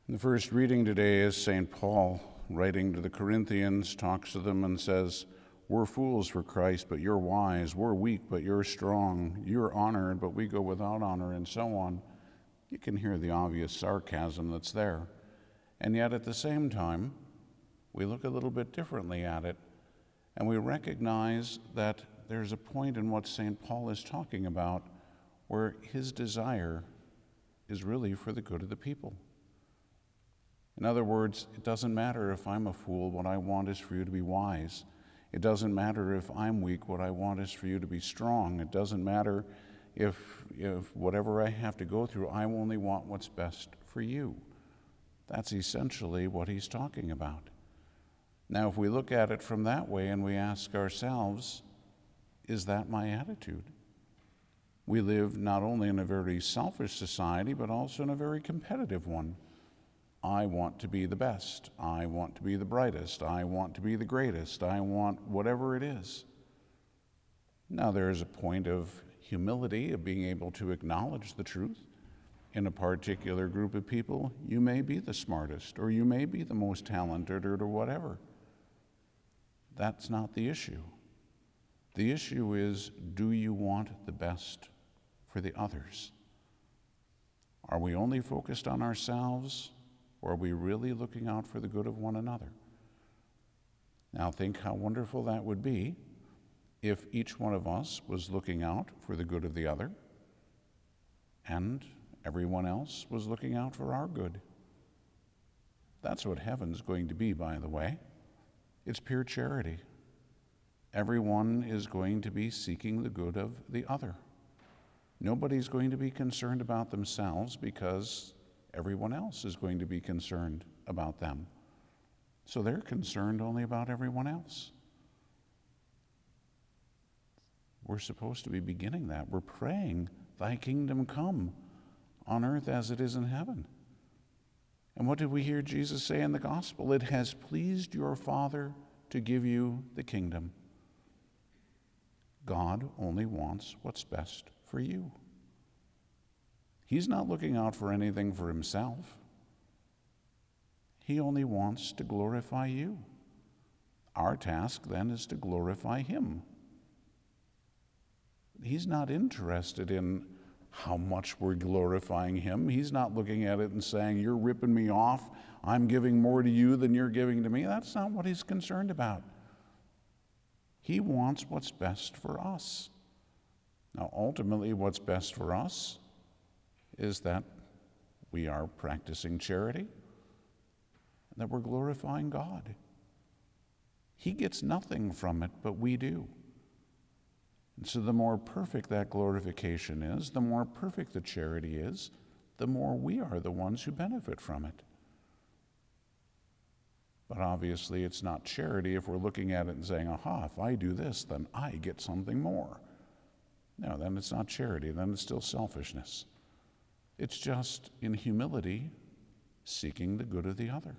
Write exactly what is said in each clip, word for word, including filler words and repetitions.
The first reading today is Saint Paul writing to the Corinthians, talks to them and says, "We're fools for Christ, but you're wise. We're weak, but you're strong. You're honored, but we go without honor," and so on. You can hear the obvious sarcasm that's there. And yet at the same time, we look a little bit differently at it, and we recognize that there's a point in what Saint Paul is talking about where his desire is really for the good of the people. In other words, it doesn't matter if I'm a fool, what I want is for you to be wise. It doesn't matter if I'm weak, what I want is for you to be strong. It doesn't matter if, if whatever I have to go through, I only want what's best for you. That's essentially what he's talking about. Now, if we look at it from that way and we ask ourselves, is that my attitude? We live not only in a very selfish society, but also in a very competitive one. I want to be the best. I want to be the brightest. I want to be the greatest. I want whatever it is. Now, there is a point of humility, of being able to acknowledge the truth. In a particular group of people, you may be the smartest, or you may be the most talented, or whatever. That's not the issue. The issue is, do you want the best for the others? Are we only focused on ourselves? Or are we really looking out for the good of one another? Now think how wonderful that would be if each one of us was looking out for the good of the other and everyone else was looking out for our good. That's what heaven's going to be, by the way. It's pure charity. Everyone is going to be seeking the good of the other. Nobody's going to be concerned about themselves because everyone else is going to be concerned about them. So they're concerned only about everyone else. We're supposed to be beginning that. We're praying, "Thy kingdom come on earth as it is in heaven." And what did we hear Jesus say in the gospel? It has pleased your Father to give you the kingdom. God only wants what's best for you. He's not looking out for anything for himself. He only wants to glorify you. Our task then is to glorify him. He's not interested in how much we're glorifying him. He's not looking at it and saying, "You're ripping me off. I'm giving more to you than you're giving to me." That's not what he's concerned about. He wants what's best for us. Now, ultimately, what's best for us is that we are practicing charity, and that we're glorifying God. He gets nothing from it, but we do. And so the more perfect that glorification is, the more perfect the charity is, the more we are the ones who benefit from it. But obviously it's not charity if we're looking at it and saying, "Aha, if I do this, then I get something more." No, then it's not charity, then it's still selfishness. It's just, in humility, seeking the good of the other.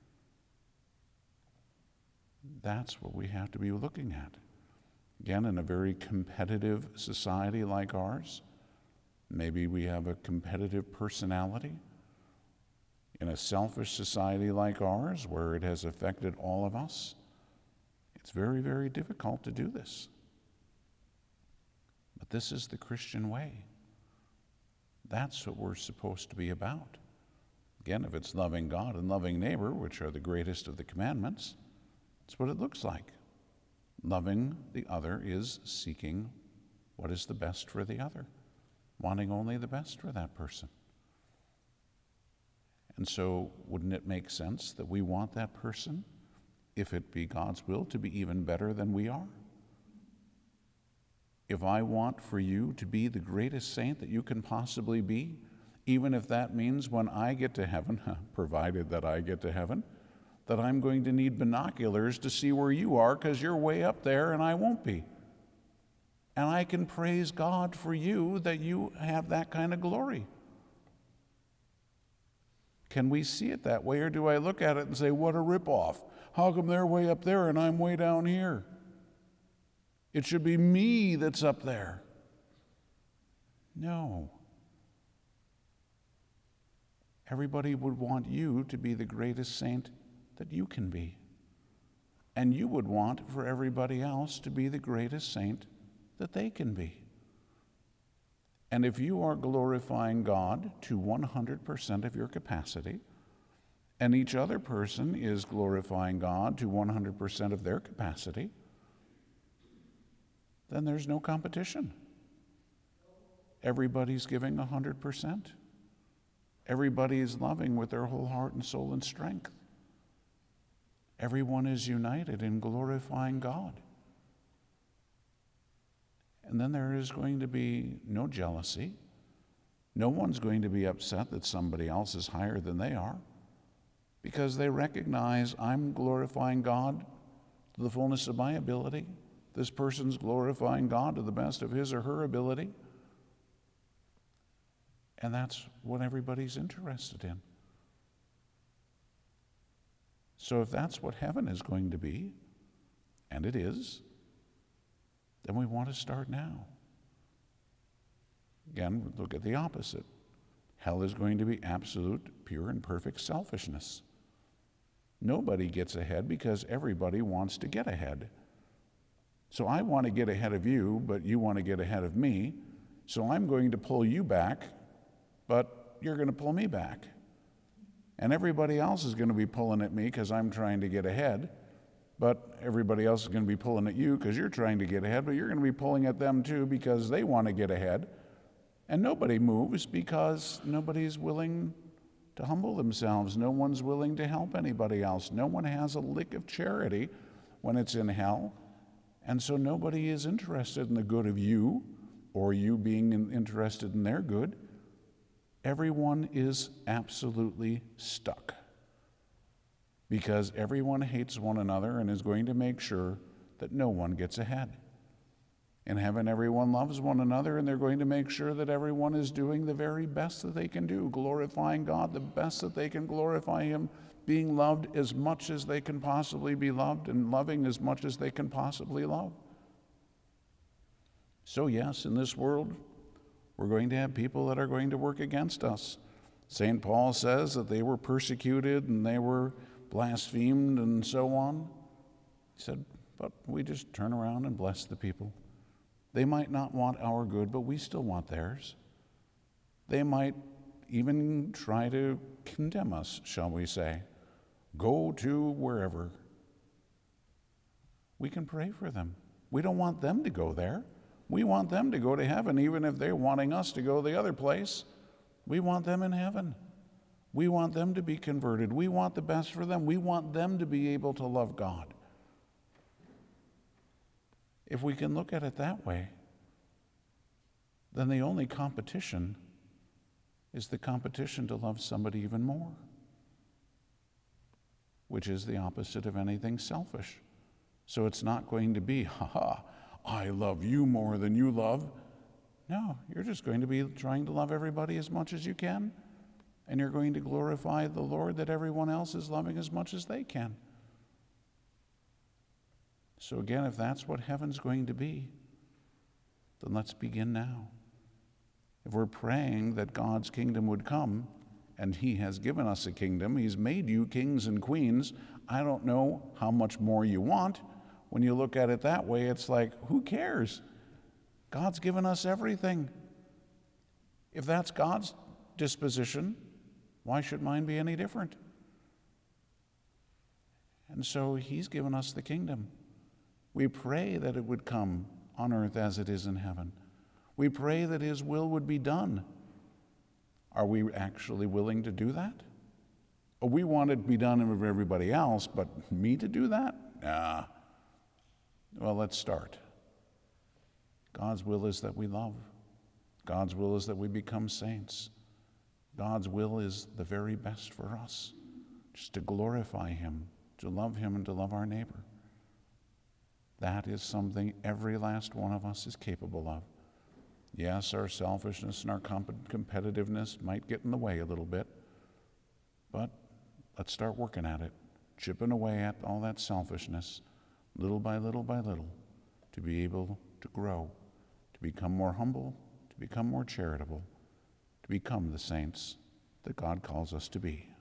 That's what we have to be looking at. Again, in a very competitive society like ours, maybe we have a competitive personality. In a selfish society like ours, where it has affected all of us, it's very, very difficult to do this. But this is the Christian way. That's what we're supposed to be about. Again, if it's loving God and loving neighbor, which are the greatest of the commandments, it's what it looks like. Loving the other is seeking what is the best for the other, wanting only the best for that person. And so, wouldn't it make sense that we want that person, if it be God's will, to be even better than we are? If I want for you to be the greatest saint that you can possibly be, even if that means when I get to heaven, provided that I get to heaven, that I'm going to need binoculars to see where you are because you're way up there and I won't be. And I can praise God for you that you have that kind of glory. Can we see it that way, or do I look at it and say, "What a ripoff. How come they're way up there and I'm way down here? It should be me that's up there." No. Everybody would want you to be the greatest saint that you can be. And you would want for everybody else to be the greatest saint that they can be. And if you are glorifying God to one hundred percent of your capacity, and each other person is glorifying God to one hundred percent of their capacity, then there's no competition. Everybody's giving one hundred percent. Everybody is loving with their whole heart and soul and strength. Everyone is united in glorifying God. And then there is going to be no jealousy. No one's going to be upset that somebody else is higher than they are, because they recognize I'm glorifying God to the fullness of my ability. This person's glorifying God to the best of his or her ability. And that's what everybody's interested in. So if that's what heaven is going to be, and it is, then we want to start now. Again, look at the opposite. Hell is going to be absolute, pure, and perfect selfishness. Nobody gets ahead because everybody wants to get ahead. So I want to get ahead of you, but you want to get ahead of me. So I'm going to pull you back, but you're going to pull me back. And everybody else is going to be pulling at me because I'm trying to get ahead. But everybody else is going to be pulling at you because you're trying to get ahead, but you're going to be pulling at them too because they want to get ahead. And nobody moves because nobody's willing to humble themselves. No one's willing to help anybody else. No one has a lick of charity when it's in hell. And so nobody is interested in the good of you or you being interested in their good. Everyone is absolutely stuck, because everyone hates one another and is going to make sure that no one gets ahead. In heaven, everyone loves one another, and they're going to make sure that everyone is doing the very best that they can do, glorifying God the best that they can glorify him, being loved as much as they can possibly be loved, and loving as much as they can possibly love. So yes, in this world, we're going to have people that are going to work against us. Saint Paul says that they were persecuted and they were blasphemed and so on. He said, but we just turn around and bless the people. They might not want our good, but we still want theirs. They might even try to condemn us, shall we say. Go to wherever. We can pray for them. We don't want them to go there. We want them to go to heaven, even if they're wanting us to go the other place. We want them in heaven. We want them to be converted. We want the best for them. We want them to be able to love God. If we can look at it that way, then the only competition is the competition to love somebody even more, which is the opposite of anything selfish. So it's not going to be, ha ha, I love you more than you love. No, you're just going to be trying to love everybody as much as you can, and you're going to glorify the Lord that everyone else is loving as much as they can. So again, if that's what heaven's going to be, then let's begin now. If we're praying that God's kingdom would come, and he has given us a kingdom, he's made you kings and queens, I don't know how much more you want. When you look at it that way, it's like, who cares? God's given us everything. If that's God's disposition, why should mine be any different? And so he's given us the kingdom. We pray that it would come on earth as it is in heaven. We pray that his will would be done. Are we actually willing to do that? Oh, we want it to be done with everybody else, but me to do that? Nah. Well, let's start. God's will is that we love. God's will is that we become saints. God's will is the very best for us, just to glorify him, to love him, and to love our neighbor. That is something every last one of us is capable of. Yes, our selfishness and our comp- competitiveness might get in the way a little bit, but let's start working at it, chipping away at all that selfishness, little by little by little, to be able to grow, to become more humble, to become more charitable, to become the saints that God calls us to be.